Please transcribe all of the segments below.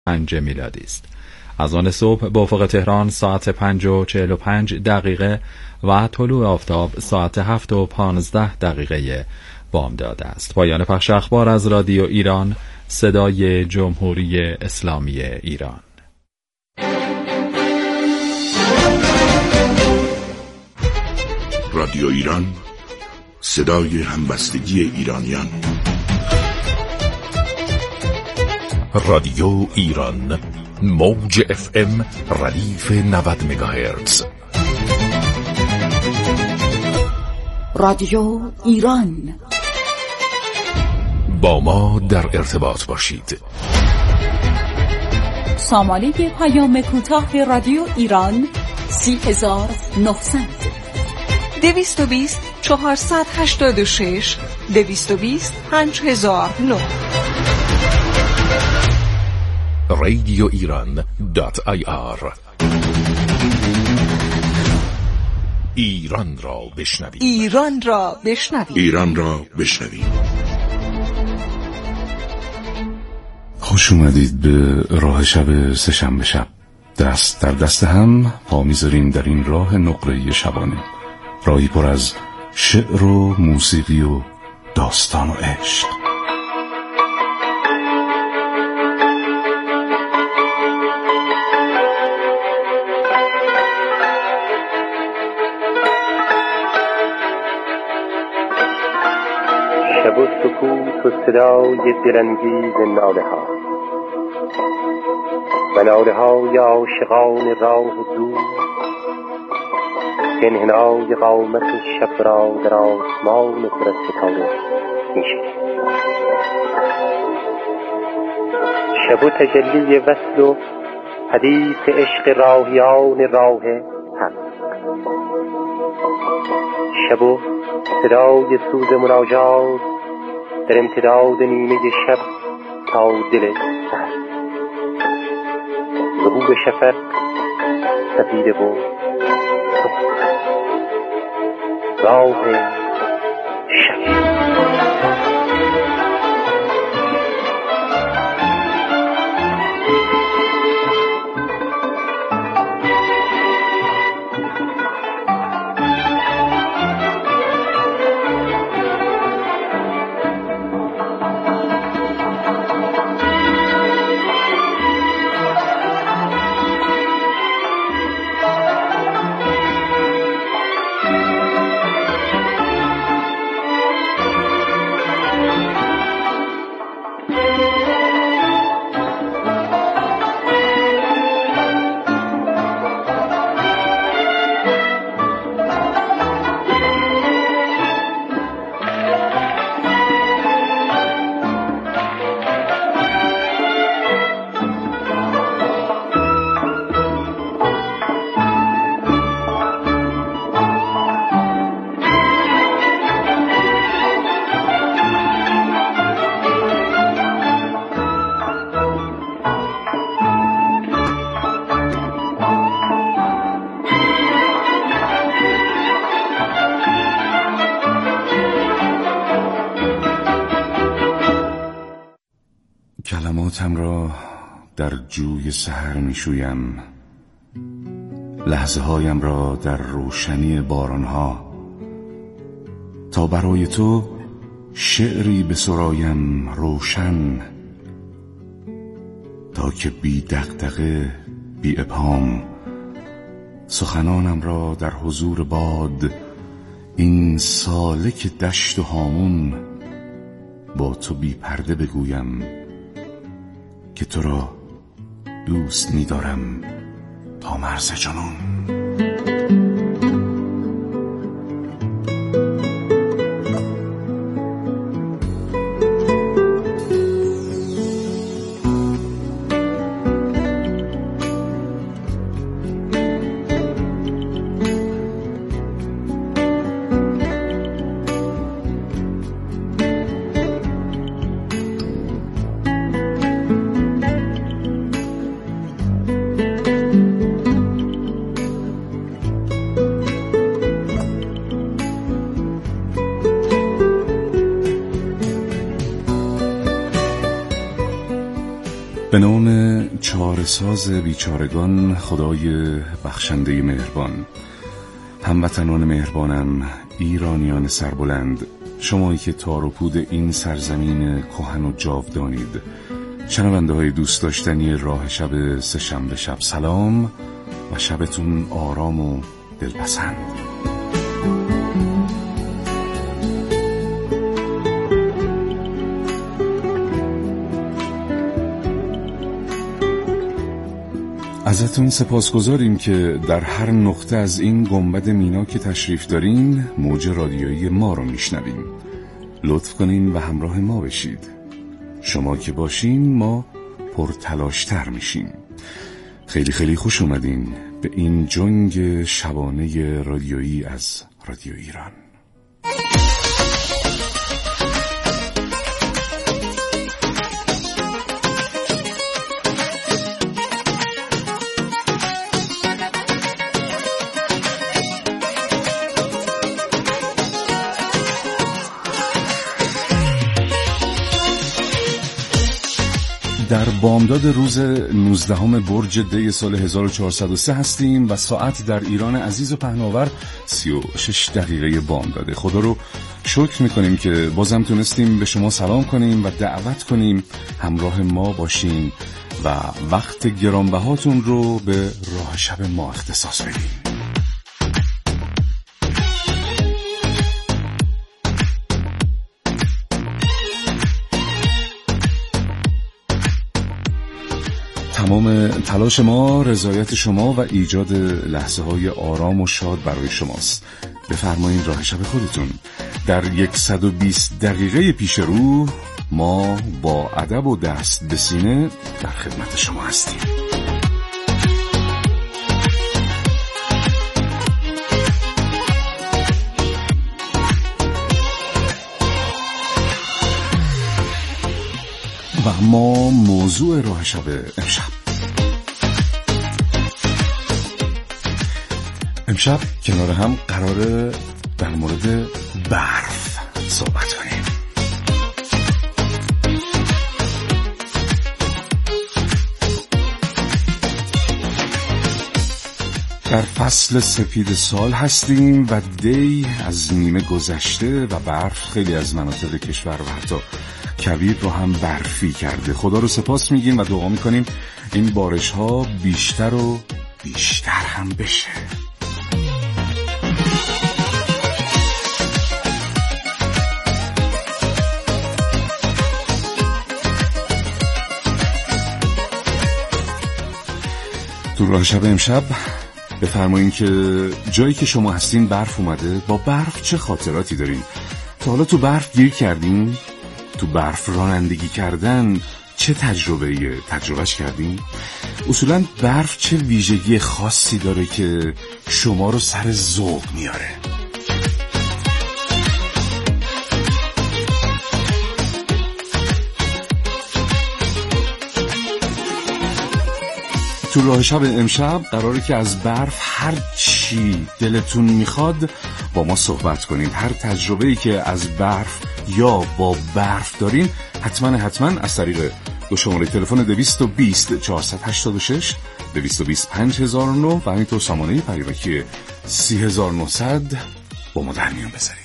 5 میلادی است. از آن صبح به افق تهران ساعت 5:45 و طلوع آفتاب ساعت 7:15 بامداد است. پایان پخش اخبار از رادیو ایران، صدای جمهوری اسلامی ایران. رادیو ایران، صدای همبستگی ایرانیان. رادیو ایران، موج FM ردیف 90 مگاهرتز. رادیو ایران، با ما در ارتباط باشید. شماره پیام کوتاه رادیو ایران 30900 220 486 220 5009. radioiran.ir. ایران را بشنوید. ایران را بشنوید. ایران را بشنوید. خوش اومدید به راه شب سه‌شنبه شب. دست در دست هم پا میذاریم در این راه نقره‌ای شبانه، راهی پر از شعر و موسیقی و داستان و عشق. شب و سکوت و صدای دلانگیز ناله ها و ناله های عاشقان راه دور که انحنای قامت شب را در آسمان پر از ستاره می‌شکند. شب و تجلی وصل و حدیث عشق راهیان راه حق. شب و صدای سوز مناجات در امتداد نیمه شب تا دل سحر. ظهور شفق سفیده و راه شب. کلماتم را در جوی سحر میشویم، لحظه هایم را در روشنی بارانها، تا برای تو شعری بسرایم روشن، تا که بی دغدغه بی ابهام سخنانم را در حضور باد، این سالک دشت و هامون، با تو بی پرده بگویم که تو را دوست می‌دارم تا مرز جنون. به نام چاره‌ساز بیچارگان، خدای بخشنده مهربان، هموطنان مهربانم، ایرانیان سربلند، شمایی که تار و پود این سرزمین کهن و جاودانید، شنونده های دوست داشتنی راه شب سه‌شنبه شب، سلام و شبتون آرام و دلپسند. ازتون سپاسگزاریم که در هر نقطه از این گنبد مینا که تشریف دارین موج رادیویی ما رو میشنویم. لطف کنین و همراه ما بشید. شما که باشین ما پرتلاشتر میشیم. خیلی خیلی خوش اومدین به این جنگ شبانه رادیویی از رادیو ایران. در بامداد روز 19 برج دی سال 1403 هستیم و ساعت در ایران عزیز و پهناور 36 دقیقه بامداده. خدا رو شکر میکنیم که بازم تونستیم به شما سلام کنیم و دعوت کنیم همراه ما باشین و وقت گرانبهاتون رو به راه شب ما اختصاص بدیم. تمام تلاش ما رضایت شما و ایجاد لحظه های آرام و شاد برای شماست. بفرمایید راه شب خودتون. در 120 دقیقه پیش رو ما با ادب و دست به سینه در خدمت شما هستیم. و اما موضوع راه شب امشب کنار هم قراره در مورد برف صحبت کنیم. در فصل سپید سال هستیم و دی از نیمه گذشته و برف خیلی از مناطق کشور و حتی کویر رو هم برفی کرده. خدا رو سپاس میگیم و دعا میکنیم این بارش ها بیشتر و بیشتر هم بشه. تو راه شب امشب بفرمایین که جایی که شما هستین برف اومده. با برف چه خاطراتی دارین؟ تا حالا تو برف گیر کردین؟ تو برف رانندگی کردن چه تجربهش کردین؟ اصولاً برف چه ویژگی خاصی داره که شما رو سر ذوق میاره؟ تو راه شب امشب قراره که از برف هر چی دلتون میخواد با ما صحبت کنید. هر تجربه‌ای که از برف یا با برف دارین حتما از طریق دو شماره تلفن 220 486 220 5009 و همینطور سامانه پیامکی 3900 با ما در میون بذارید.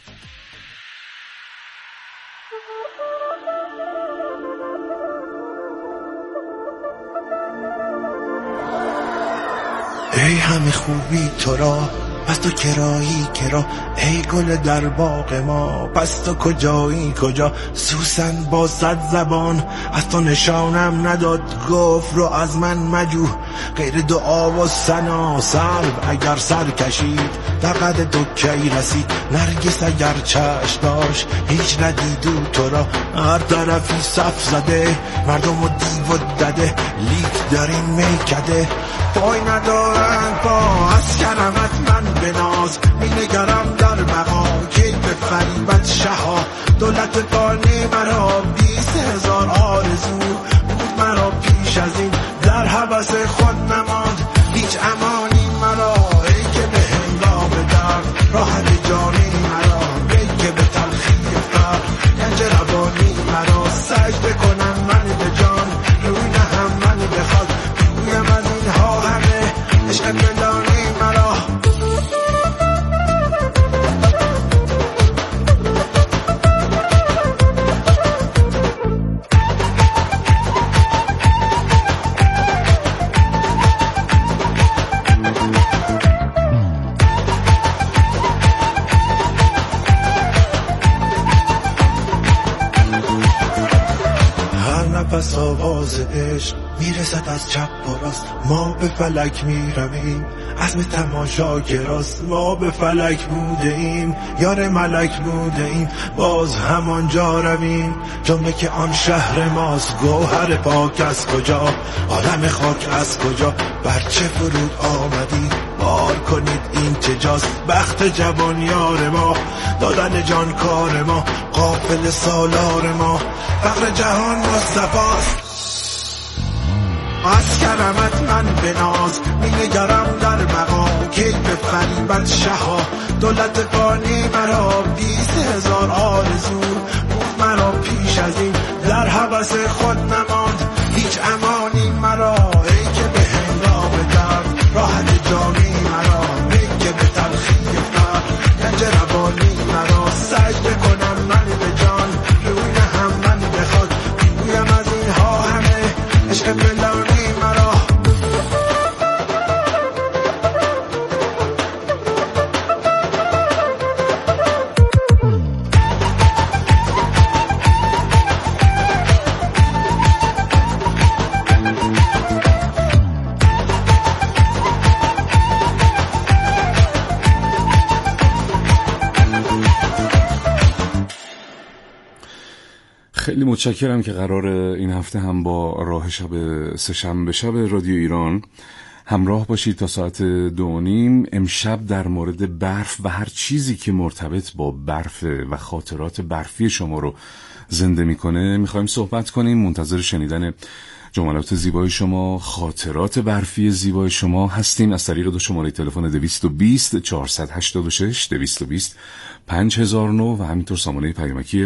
ای همه خوبی تو را پس تو کرایی کرا، ای گل در باغ ما پس تو کجایی کجا. سوسن با 100 زبان از تو نشانم نداد، گفت رو از من مجو غیر دعا و ثنا. سلب اگر سر کشید در قد تو کی رسید، نرگس اگر چشم داشت هیچ ندیدو تو را. هر طرفی صف زده مردم و دیو و دده، لیک در این میکده پای ندارن پا. از کرمت من بناز می نگرم در بقا، کی به فریبت شها دولت قانی مرا. 20,000 آرزو بود مرا پیش از این، در حبس خود نماند هیچ امانی مرا. ای که به هنگام درد راحت جانی مرا، ای که به تلخی فرق گنج روانی مرا. سجده کنم من به جان روی نهم من به میرسد از چپ و راست، ما به فلک میرویم، عزم تماشاگراست، ما به فلک بوده ایم، یار ملک بوده ایم، باز همانجا رویم، جمله که آن شهر ماست، گوهر پاک از کجا، عالم خاک از کجا، بر چه فرود آمدی، بار کنید این چه جاست، بخت جوان یار ما، دادن جان کار ما، قافل سالار ما، فقر جهان مصطفاست. از کرمت من بناز، می‌نگرم در مقام، کی به فریبت شها، دولت فانی مرا، 20,000 آرزو بود مرا پیش از این، در هوس خود نماند هیچ امانی مرا، ای که به هنگام درد راحت جانی مرا، ای که به تلخی فقر گنج روانی مرا، سجده کنم من به جان، روی هم من بخواد، میگویم از اینها همه عشق فلانی مرا. خیلی متشکرم که قرار این هفته هم با راه شب سه‌شنبه شب رادیو ایران همراه باشید تا ساعت 2:30. امشب در مورد برف و هر چیزی که مرتبط با برف و خاطرات برفی شما رو زنده میکنه میخوایم صحبت کنیم. منتظر شنیدن جملات زیبای شما، خاطرات برفی زیبای شما هستیم از طریق دو شماره تلفن 220 486 220 5009 و همینطور سامانه پیامکی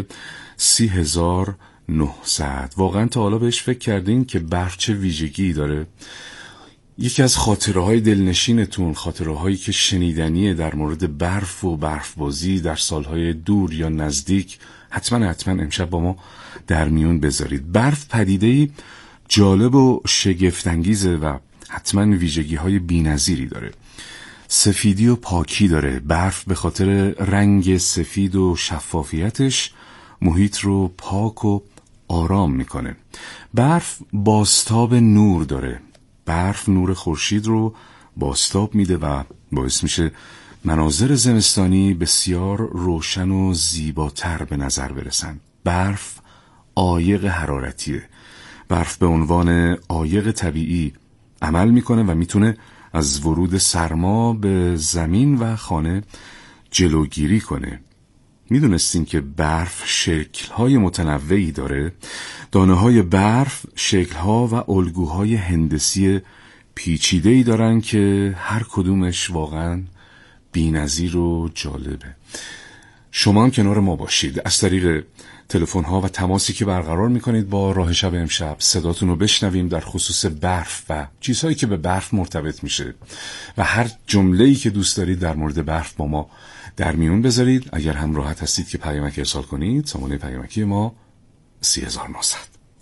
30900. واقعا تا حالا بهش فکر کردین که برف چه ویژگی داره؟ یکی از خاطره‌های دلنشینتون، خاطره‌هایی که شنیدنیه در مورد برف و برفبازی در سالهای دور یا نزدیک، حتما امشب با ما در میون بذارید. برف پدیده‌ای جالب و شگفت‌انگیزه و حتما ویژگی‌های بی‌نظیری داره. سفیدی و پاکی داره. برف به خاطر رنگ سفید و شفافیتش محیط رو پاک و آرام میکنه. برف بازتاب نور داره. برف نور خورشید رو بازتاب میده و باعث میشه مناظر زمستانی بسیار روشن و زیباتر به نظر برسن. برف عایق حرارتیه. برف به عنوان عایق طبیعی عمل میکنه و میتونه از ورود سرما به زمین و خانه جلوگیری کنه. میدونستین که برف شکل‌های متنوعی داره؟ دانه‌های برف شکل‌ها و الگوهای هندسی پیچیده‌ای دارن که هر کدومش واقعاً بی‌نظیر و جالبه. شما هم کنار ما باشید. از طریق تلفن‌ها و تماسی که برقرار می‌کنید با راه شب امشب صداتون رو بشنویم در خصوص برف و چیزهایی که به برف مرتبط میشه و هر جمله‌ای که دوست دارید در مورد برف با ما در میون بذارید. اگر هم راحت هستید که پیامک ارسال کنید، سامانه پیامکی ما 30900.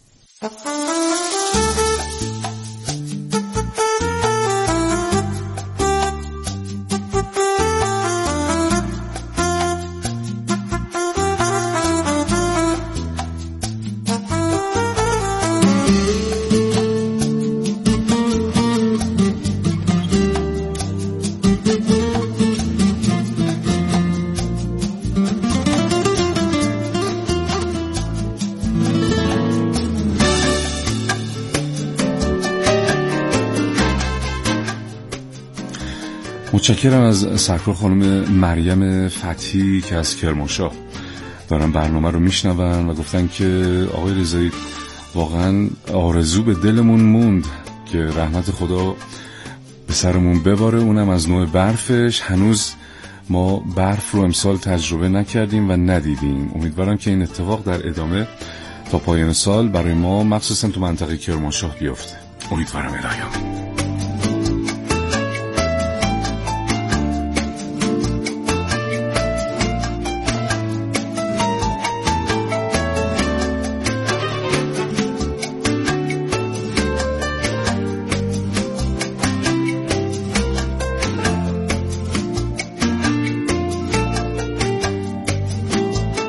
متشکرم از سرکار خانم مریم فتحی که از کرمانشاه دارن برنامه رو میشنون و گفتن که آقای رضایی واقعا آرزو به دلمون موند که رحمت خدا به سرمون بباره، اونم از نوع برفش. هنوز ما برف رو امسال تجربه نکردیم و ندیدیم. امیدوارم که این اتفاق در ادامه تا پایان سال برای ما مخصوصا تو منطقه کرمانشاه بیفته. امیدوارم الهیام.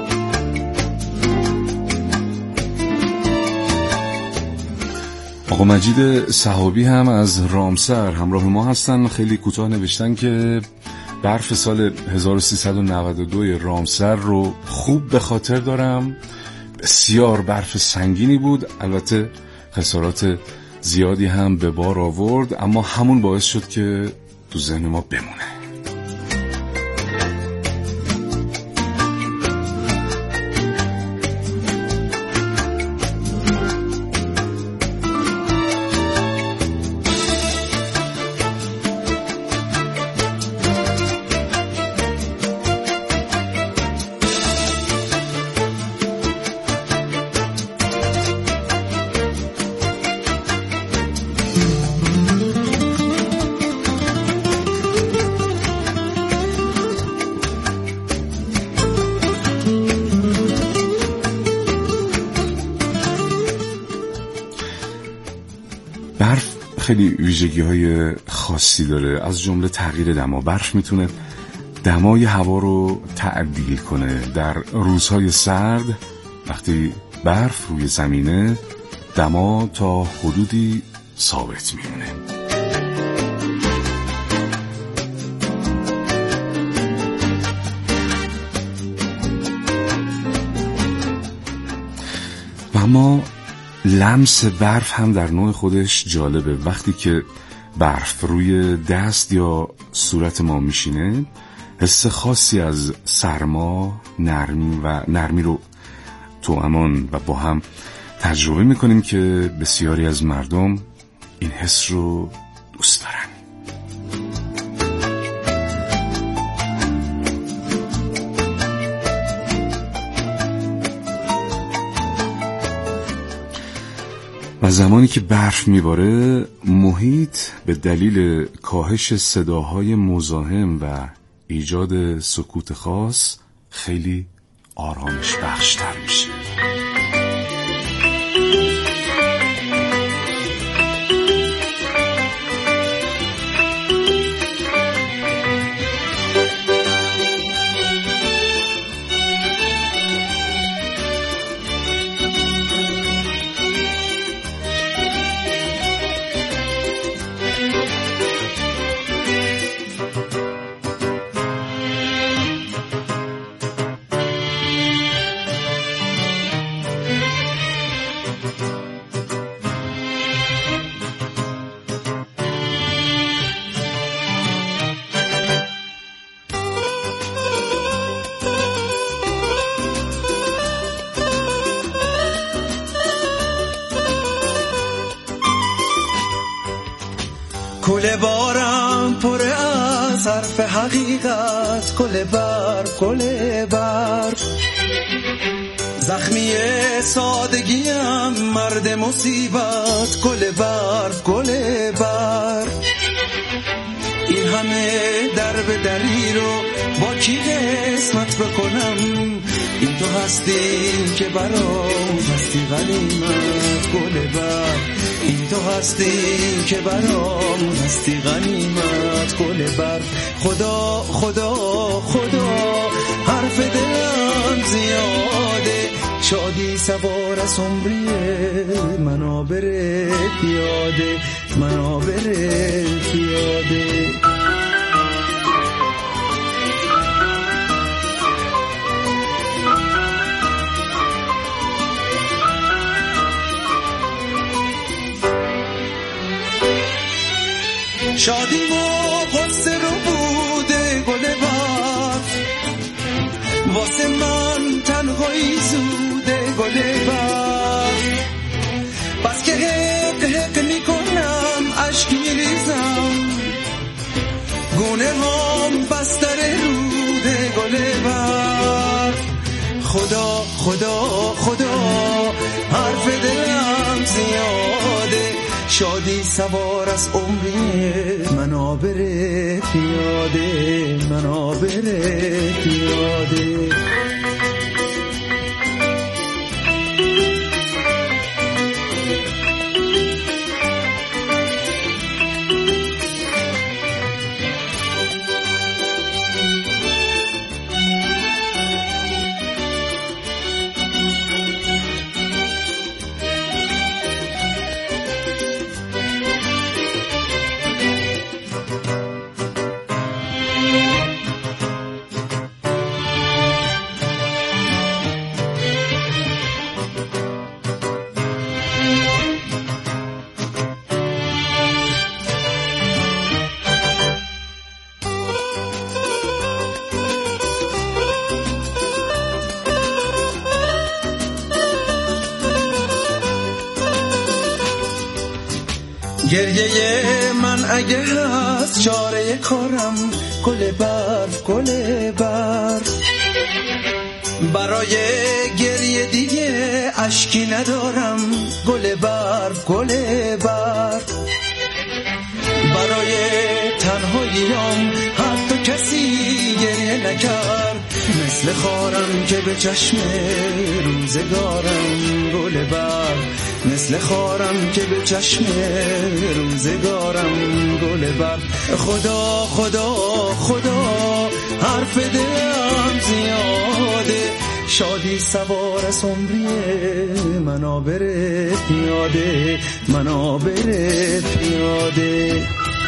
آقا مجید صحابی هم از رامسر همراه ما هستن. خیلی کوتاه نوشتن که برف سال 1392 رامسر رو خوب به خاطر دارم. بسیار برف سنگینی بود، البته خسارات زیادی هم به بار آورد، اما همون باعث شد که تو ذهن ما بمونه. برف خیلی ویژگی‌های خاصی داره، از جمله تغییر دما. برف میتونه دمای هوا رو تعدیل کنه. در روزهای سرد وقتی برف روی زمینه، دما تا حدودی ثابت میمونه. و اما لمس برف هم در نوع خودش جالبه. وقتی که برف روی دست یا صورت ما میشینه، حس خاصی از سرما، نرمی رو توامان و با هم تجربه میکنیم که بسیاری از مردم این حس رو دوست دارن. و زمانی که برف میباره، محیط به دلیل کاهش صداهای مزاحم و ایجاد سکوت خاص خیلی آرامش بخشتر میشه. گل بارم پر از حرف حقیقت، گل برف زخمی سادگیم، مرد مصیبت، گل برف این همه در به دری رو با کی قسمت بکنم؟ این تو هستی که برام هستی غنیمت، گل برف این تو هستی که برام هستی غنیمت، گل برف. خدا خدا خدا حرف دلم زیاده، شادی سوار از عمریه، منابر پیاده، منابر پیاده. شادی و غصه رو بوده گل برف، واسه من تنهایی زوده گل برف. بس که حق میکنم، عشق میریزم، گونه هم بستر روده گل برف. خدا خدا خدا حرف دلم زیاده، شادی سوار از عمری، منابر پیاده، منابر پیاده. گریه من اگه هست چاره کارم گل برف گل برف، برای گریه دیگه اشکی ندارم گل برف گل برف، برای تنهاییام حتی کسی گریه نکرد، مثل خارم که به چشم روزگارم گل برف، مثل خارم که به چشم روزگارم گل برف. خدا خدا خدا حرف دلم زیاده، شادی سوار از عمریه منو بره پیاده منو بره پیاده.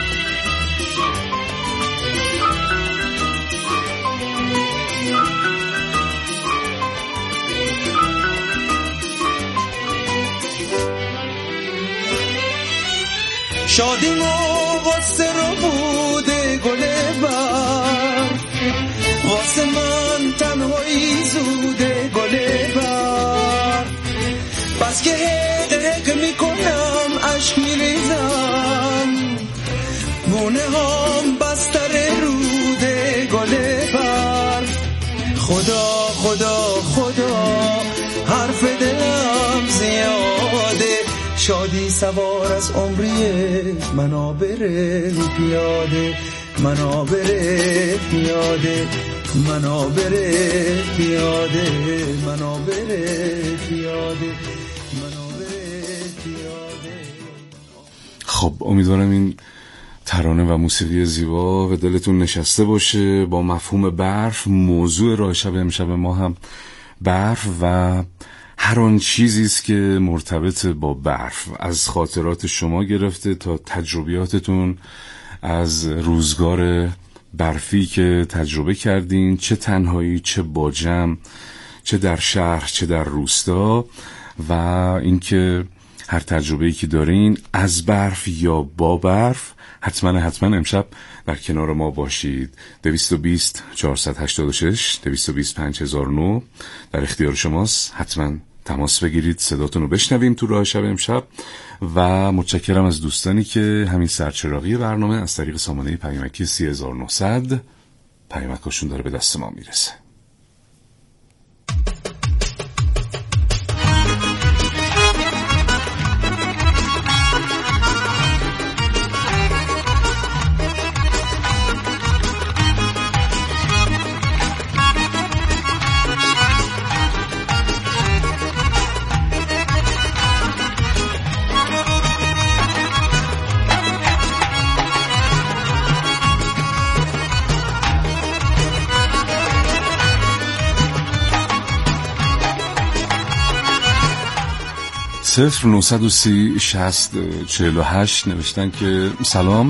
شادیم و غصه رو بوده گل برف، واسه من تنهایی زوده گل برف، بس که حق حق میکنم عشق میریزم، بونه هم بستر روده گل برف. خدا خدا خدا حرف دلم زیاده، شادی سوار از عمریه منو بره پیاده منو بره پیاده منو بره پیاده منو بره پیاده منو بره پیاده. خب امیدوارم این ترانه و موسیقی زیبا به دلتون نشسته باشه. با مفهوم برف، موضوع راه شب امشب ما هم برف و هر آن چیزی است که مرتبط با برف، از خاطرات شما گرفته تا تجربیاتتون از روزگار برفی که تجربه کردین، چه تنهایی چه با جمع، چه در شهر چه در روستا، و اینکه هر تجربه‌ای که دارین از برف یا با برف حتما امشب در کنار ما باشید. 220 486 220 5009 در اختیار شماست. حتما تماس بگیرید، صداتون رو بشنویم تو راه شب امشب. و متشکرم از دوستانی که همین سرچراغی برنامه از طریق سامانه پیامکی 3900 پیامکاشون داره به دست ما میرسه. صفر 930 60 48 نوشتن که سلام،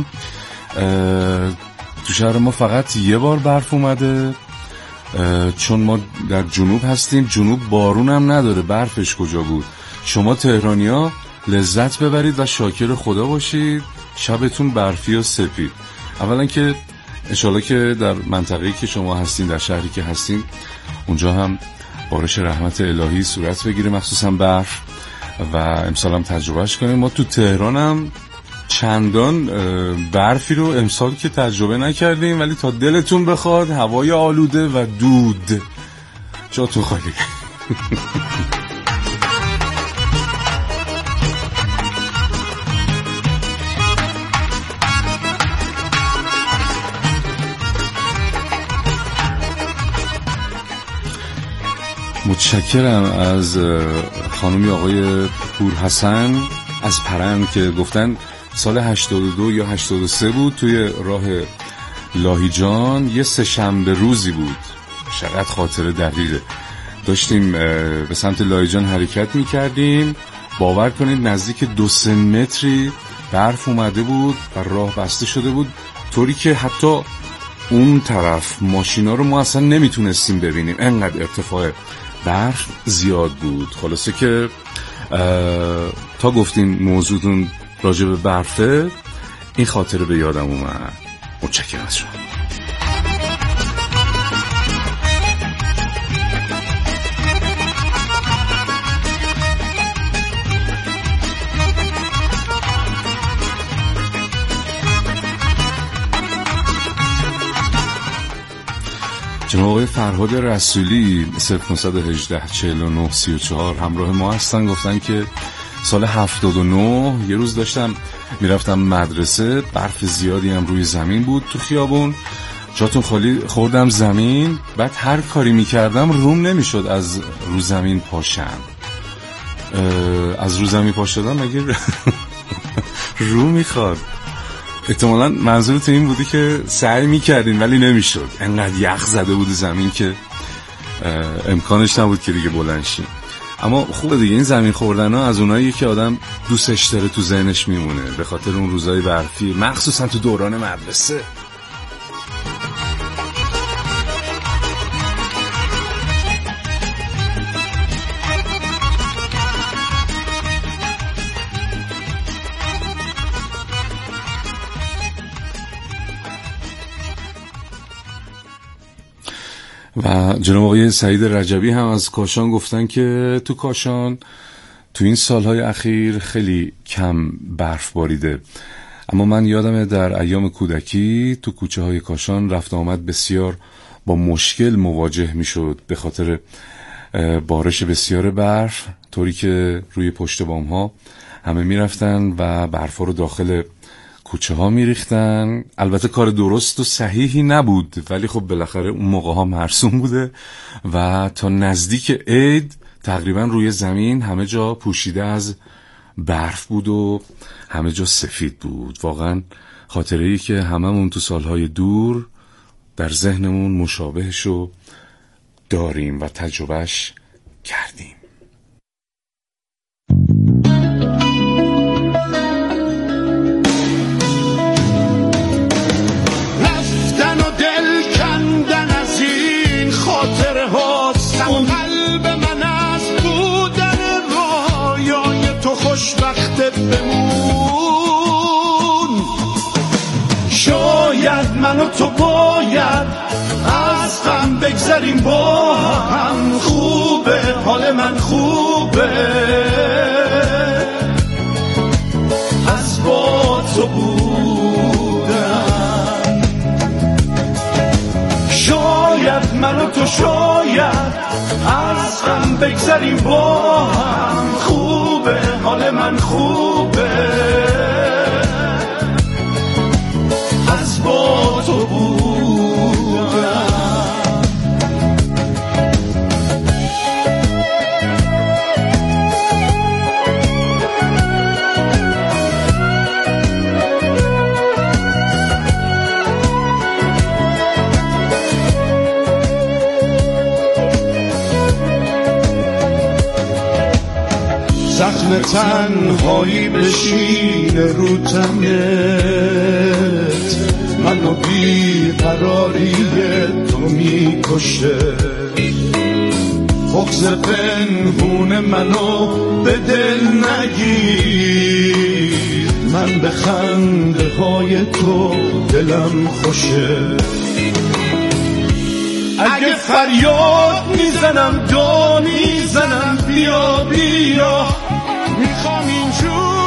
تو شهر ما فقط یه بار برف اومده، چون ما در جنوب هستیم، جنوب بارون هم نداره، برفش کجا بود؟ شما تهرانیا لذت ببرید و شاکر خدا باشید، شبتون برفی و سپید. اولا که انشالله که در منطقه‌ای که شما هستین، در شهری که هستین، اونجا هم بارش رحمت الهی صورت بگیره، مخصوصا برف، و امسال هم تجربهش کنیم. ما تو تهران هم چندان برفی رو امسال که تجربه نکردیم، ولی تا دلتون بخواد هوای آلوده و دود، جاتون خالی. متشکرم از خانمی آقای پورحسن از پرند که گفتن سال 82 یا 83 بود، توی راه لاهیجان یه سه‌شنبه روزی بود. چقدر خاطره دقیقه. داشتیم به سمت لاهیجان حرکت میکردیم، باور کنید نزدیک 2-3 متری برف اومده بود و راه بسته شده بود، طوری که حتی اون طرف ماشینا رو ما اصلا نمیتونستیم ببینیم، انقدر ارتفاع برف زیاد بود. خلاصه که تا گفتین موضوعتون راجع به برفه، این خاطره به یادم اومد. متشکرم از شما. جناب آقای فرهاد رسولی 0918 49 34 همراه ما هستن. گفتن که سال 79 یه روز داشتم میرفتم مدرسه، برف زیادی هم روی زمین بود تو خیابون، جاتون خالی خوردم زمین، بعد هر کاری میکردم روم نمیشد از رو زمین پاشم. از رو زمین پاشدم مگه رو میخواد؟ احتمالاً منظورت این بودی که سعی میکردین ولی نمیشد، انقدر یخ زده بود زمین که امکانش نبود که دیگه بلند شیم. اما خوبه دیگه، این زمین خوردن ها از اونایی که آدم دوستش داره تو ذهنش میمونه به خاطر اون روزای برفی، مخصوصا تو دوران مدرسه. و جناب آقای سعید رجبی هم از کاشان گفتن که تو کاشان تو این سالهای اخیر خیلی کم برف باریده، اما من یادمه در ایام کودکی تو کوچه های کاشان رفت آمد بسیار با مشکل مواجه می شد به خاطر بارش بسیار برف، طوری که روی پشت بام ها همه می رفتن و برف ها رو داخل کوچه ها می ریختن. البته کار درست و صحیحی نبود، ولی خب بالاخره اون موقع ها مرسوم بوده و تا نزدیک عید تقریبا روی زمین همه جا پوشیده از برف بود و همه جا سفید بود. واقعا خاطره‌ای که هممون تو سالهای دور در ذهنمون مشابهشو داریم و تجربهش کردیم. رفتن و دل کندن از این خاطره هاست، اون قلب من از بودن رویای تو خوشبخت بمون. شاید من و تو باید از غم بگذریم، با هم خوبه، حال من خوبه، از با تو بودم. شاید من و تو شاید از غم بگذریم، با هم خوبه، حال من خوبه، از با تو بودم. زخم تنهایی بشینه رو تنت، منو بیقراری تو میکشه. بغض پنهون منو به دل نگیر، من به خنده های تو دلم خوشه. اگه فریاد میزنم دو میزنم، بیا بیا، میخوام اینجور